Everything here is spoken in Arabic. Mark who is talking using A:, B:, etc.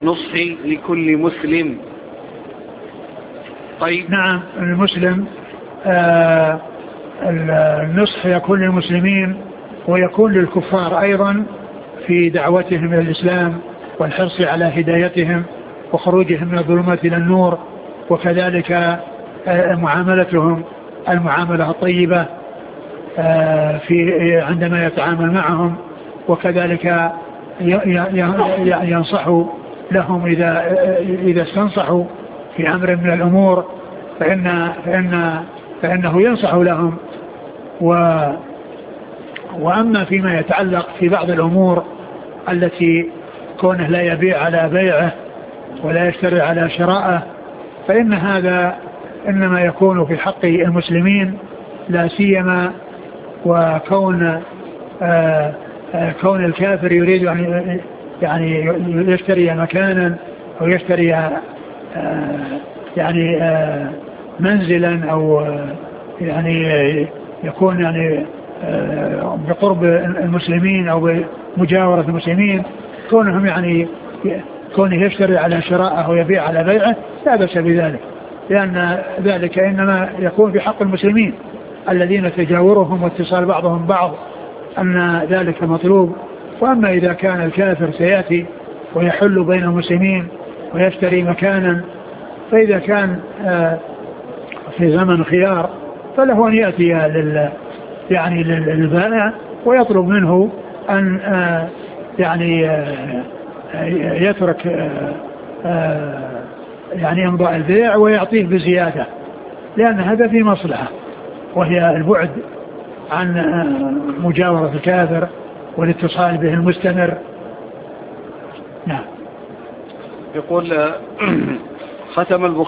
A: نصح لكل مسلم. طيب.
B: نعم، المسلم النصح يكون للمسلمين ويكون للكفار أيضا في دعوتهم إلى الإسلام والحرص على هدايتهم وخروجهم من الظلمات إلى النور، وكذلك معاملتهم المعاملة الطيبة في عندما يتعامل معهم، وكذلك ينصح لهم إذا استنصحوا في أمر من الأمور فإنه ينصح لهم. وأما فيما يتعلق في بعض الأمور التي كونه لا يبيع على بيعه ولا يشتري على شراءه، فإن هذا إنما يكون في حق المسلمين، لا سيما وكون كون الكافر يريد يعني يشتري مكانا أو يشتري يعني منزلا أو يعني يكون يعني بقرب المسلمين أو بمجاورة المسلمين، كونهم يعني كونه يشتري على شراءه ويبيع على بيعه لا بأس بذلك، لأن ذلك إنما يكون في حق المسلمين الذين تجاورهم واتصال بعضهم بعض، أن ذلك مطلوب. وأما إذا كان الكافر سيأتي ويحل بين المسلمين ويشتري مكانا، فإذا كان في زمن خيار فله أن يأتي يعني للبائع ويطلب منه أن يعني يترك يعني إمضاء البيع ويعطيه بزيادة، لأن هذا في مصلحة، وهي البعد عن مجاورة الكافر والاتصال به المستمر. نعم.
A: يقول ختم البخاري